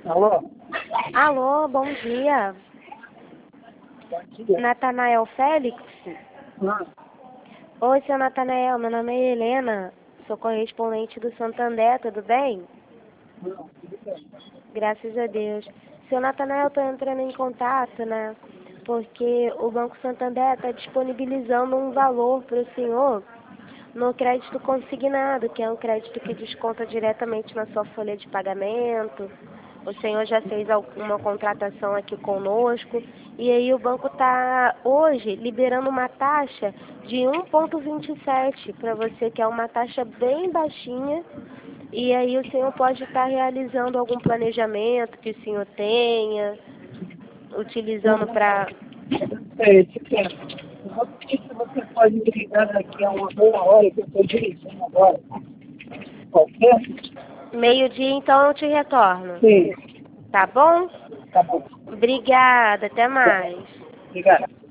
Alô? Alô, bom dia. Bom dia. Natanael Félix? Ah, Oi, seu Natanael, meu nome é Helena, sou correspondente do Santander, tudo bem? não, tudo bem. Graças a Deus. Seu Natanael, estou entrando em contato, né? Porque o Banco Santander está disponibilizando um valor para o senhor no crédito consignado, que é um crédito que desconta diretamente na sua folha de pagamento. O senhor já fez alguma contratação aqui conosco e aí o banco está hoje liberando uma taxa de 1,27 para você, que é uma taxa bem baixinha. E aí o senhor pode estar realizando algum planejamento que o senhor tenha, utilizando para... Esse tempo. Eu vou pedir se você pode me ligar daqui a uma boa hora que eu estou dirigindo agora. Qualquer? Meio-dia, então eu te retorno. Sim, Tá bom? tá bom. Obrigada, até mais. Obrigado.